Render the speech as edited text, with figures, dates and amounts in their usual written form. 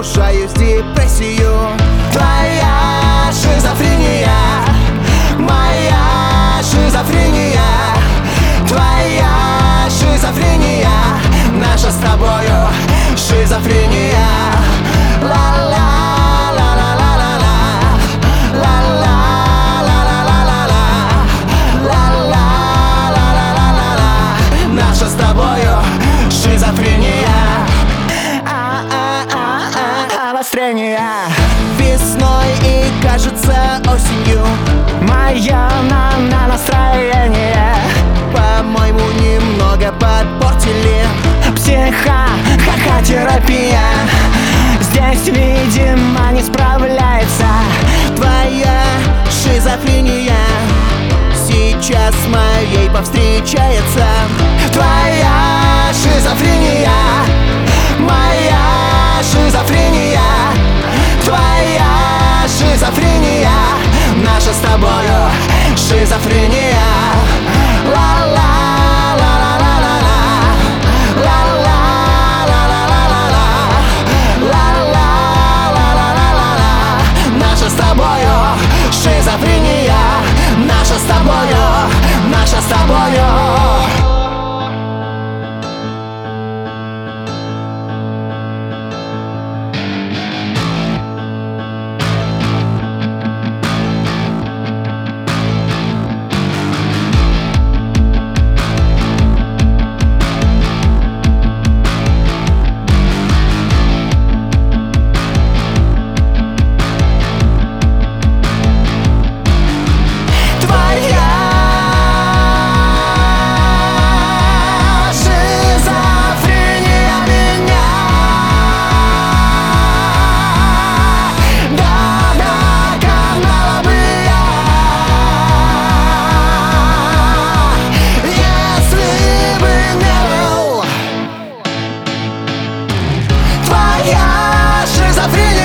погружаюсь в депрессию. Твоя шизофрения, моя шизофрения, твоя шизофрения, наша с тобою шизофрения. Наша с тобою шизофрения. Обострение весной и, кажется, осенью. Мое настроение, по-моему, немного подпортили. Психотерапия здесь, видимо, не справляется. Твоя шизофрения сейчас с моей повстречается. Твоя шизофрения, моя шизофрения, твоя шизофрения, наша с тобою шизофрения. Наша с тобою шизофрения, наша с тобою, наша с тобою. Шизофрения.